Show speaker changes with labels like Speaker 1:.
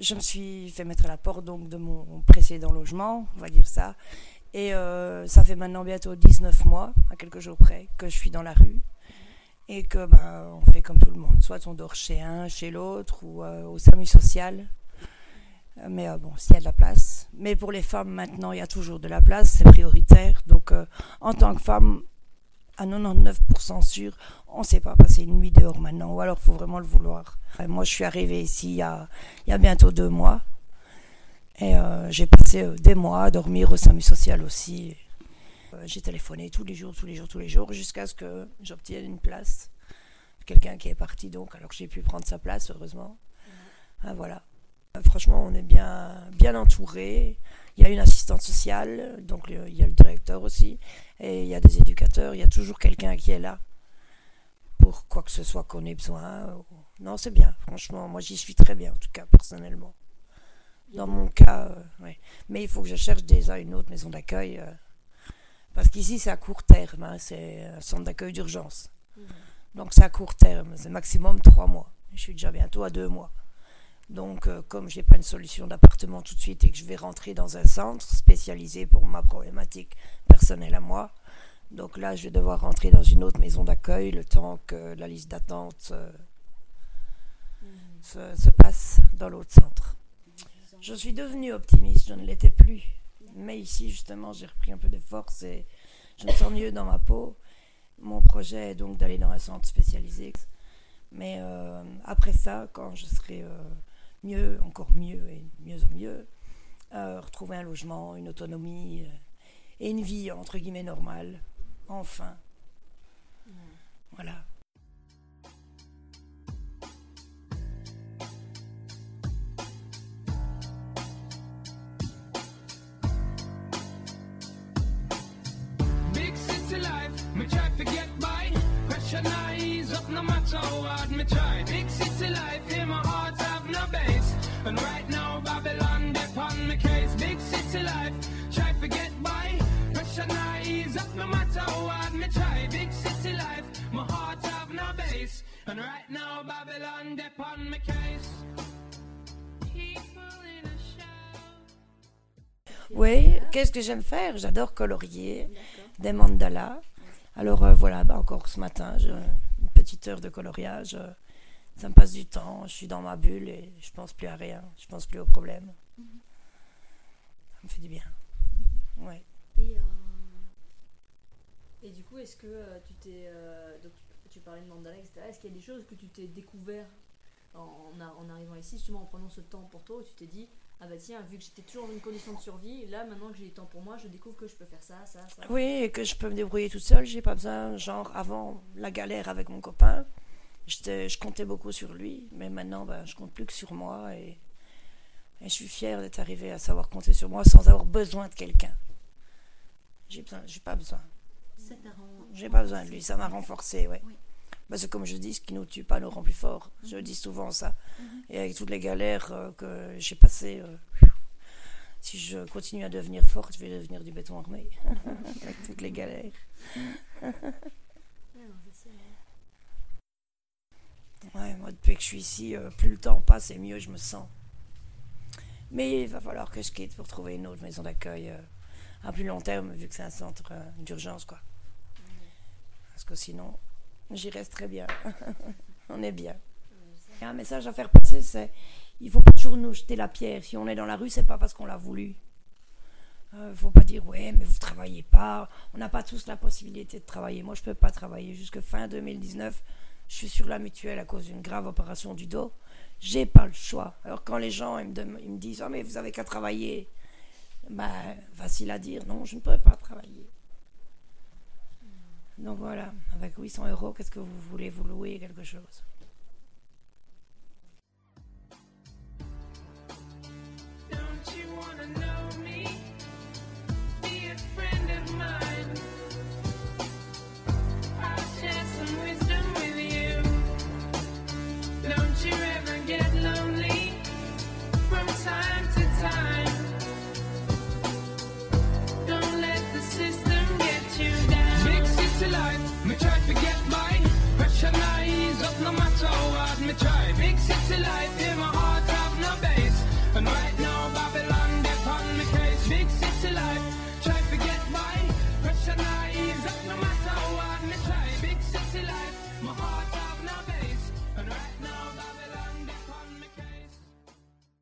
Speaker 1: je me suis fait mettre à la porte donc, de mon précédent logement, on va dire ça. Et ça fait maintenant bientôt 19 mois, à quelques jours près, que je suis dans la rue. Et que on fait comme tout le monde. Soit on dort chez un, chez l'autre, ou au SAMU social. Mais bon, s'il y a de la place. Mais pour les femmes, maintenant, il y a toujours de la place, c'est prioritaire. Donc, en tant que femme, à 99% sûr, on ne sait pas passer une nuit dehors maintenant, ou alors il faut vraiment le vouloir. Moi, je suis arrivée ici il y a bientôt 2 mois. Et j'ai passé des mois à dormir au SAMU social aussi. J'ai téléphoné tous les jours, jusqu'à ce que j'obtienne une place. Quelqu'un qui est parti donc, alors que j'ai pu prendre sa place, heureusement. Voilà. Franchement, on est bien entouré. Il y a une assistante sociale, donc il y a le directeur aussi, et il y a des éducateurs. Il y a toujours quelqu'un qui est là pour quoi que ce soit qu'on ait besoin. Non, c'est bien. Franchement, moi j'y suis très bien, en tout cas personnellement. Dans mon cas, ouais. Mais il faut que je cherche déjà une autre maison d'accueil. Parce qu'ici, c'est à court terme. Hein, c'est un centre d'accueil d'urgence. Donc, c'est à court terme. C'est maximum 3 mois. Je suis déjà bientôt à 2 mois. Donc, comme je n'ai pas une solution d'appartement tout de suite et que je vais rentrer dans un centre spécialisé pour ma problématique personnelle à moi, donc là, je vais devoir rentrer dans une autre maison d'accueil le temps que la liste d'attente se passe dans l'autre centre. Je suis devenue optimiste, je ne l'étais plus. Mais ici, justement, j'ai repris un peu de force et je me sens mieux dans ma peau. Mon projet est donc d'aller dans un centre spécialisé. Mais après ça, quand je serai mieux, encore mieux et mieux en mieux, retrouver un logement, une autonomie et une vie, entre guillemets, normale. Enfin. Voilà.
Speaker 2: Me try to get by, pressure not ease up no matter how hard me try. Big city life, here my heart have no base. And right now Babylon dip on me case. Big city life, try to get by, pressure not ease up no matter how hard me try. Big city life, my heart have no base. And right now Babylon dip on me case. People in a show.
Speaker 1: Oui, qu'est-ce que j'aime faire? J'adore colorier des mandalas. Alors voilà, encore ce matin, j'ai une petite heure de coloriage. Ça me passe du temps, je suis dans ma bulle et je pense plus à rien, je pense plus aux problèmes. Ça me fait du bien. Ouais.
Speaker 3: Et du coup, est-ce que tu t'es... donc tu parlais de mandala, etc. Est-ce qu'il y a des choses que tu t'es découvert en arrivant ici, justement en prenant ce temps pour toi, où tu t'es dit, ah bah tiens, vu que j'étais toujours dans une condition de survie, là maintenant que j'ai du temps pour moi, je découvre que je peux faire ça.
Speaker 1: Oui, et que je peux me débrouiller toute seule, j'ai pas besoin, genre avant la galère avec mon copain, je comptais beaucoup sur lui, mais maintenant je compte plus que sur moi et je suis fière d'être arrivée à savoir compter sur moi sans avoir besoin de quelqu'un. J'ai pas besoin. J'ai pas besoin de lui, ça m'a renforcée, ouais. Oui. C'est comme je dis, ce qui nous tue pas nous rend plus fort. Je dis souvent ça. Et avec toutes les galères que j'ai passées, si je continue à devenir forte, je vais devenir du béton armé. Avec toutes les galères. Ouais, moi, depuis que je suis ici, plus le temps passe et mieux je me sens. Mais il va falloir que je quitte pour trouver une autre maison d'accueil à plus long terme, vu que c'est un centre d'urgence, quoi. Parce que sinon... j'y reste très bien. On est bien. Un message à faire passer, c'est il ne faut pas toujours nous jeter la pierre. Si on est dans la rue, c'est pas parce qu'on l'a voulu. Faut pas dire ouais, mais vous travaillez pas. On n'a pas tous la possibilité de travailler. Moi, je peux pas travailler. Jusque fin 2019, je suis sur la mutuelle à cause d'une grave opération du dos. J'ai pas le choix. Alors quand les gens ils me disent oh mais vous avez qu'à travailler, facile à dire non, je ne peux pas travailler. Donc voilà, avec 800 €, qu'est-ce que vous voulez vous louer quelque chose?
Speaker 2: Don't you wanna know me? Be a friend of mine. I'll share some wisdom with you. Don't you ever get lonely from time to time. Don't let the system get you down. Big city life, me try to get by. Pressure not ease up no matter Big